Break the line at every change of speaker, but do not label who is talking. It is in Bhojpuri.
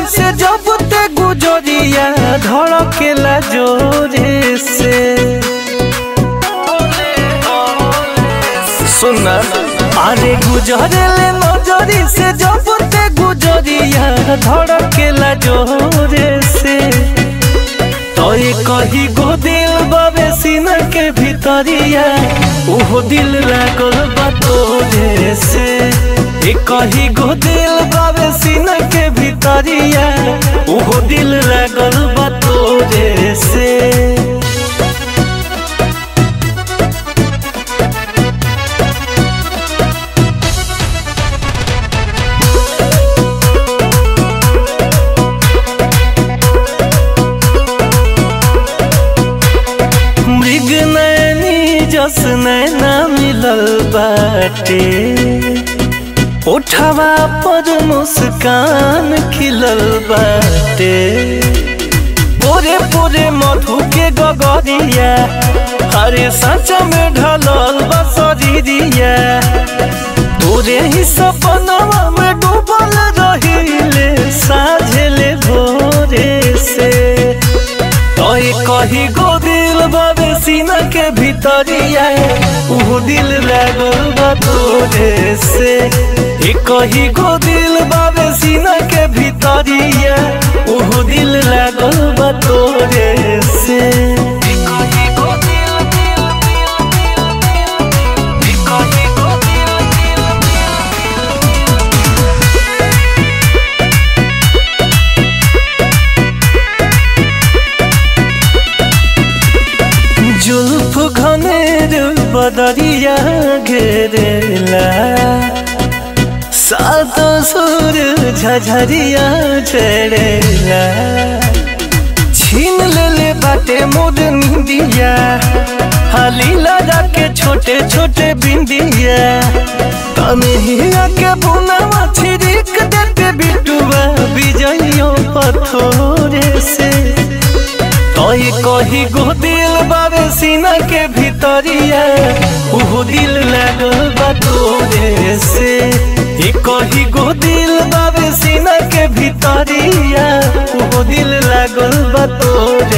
से जब ते गुजरिया धड़केला जोरे से। सुना अरे गुजरेले नजरी से जब ते गुजरिया धड़केला जोरे से। तो ये कही गो दिल बाबे सीना के भीतरिया ओहो दिल लागल बा तोरे से। ये कही गो दिल बाबे सीना के भीतरिया ओहो दिल लागल बा तोरे से। जस नैना मिलल बाटे उठवा पर मुस्कान खिलल बाटे। पूरे पूरे मधु के गगरिया हरे सच में ढलल बसरिया। तोरे ही सपनवा में डूबल रहिले साझेले भोरे से। तो कही गो दिल बाबे सीना के भीतरिया ऊ दिल लागल बा तोरे से। कही गो दिल बाबे सीना के भीतरिया ऊ दिल लागल बा तोरे से। जुल्फ घनेर बदरिया घेरेला सात सुर झझरिया चढ़ेला। छीन ले बाटे मोर निंदिया हाली लगा के छोटे छोटे बिंदिया। तनहिया के बुनवा छिड़क देते बिटुआ बिजइयों पथोरे से। तो कही गो दिल बाबे सीना के भीतरिया ऊ दिल लागल बा तोरे से। कही गो दिल बाबे सीना के भीतरिया ऊ दिल लागल बा तोरे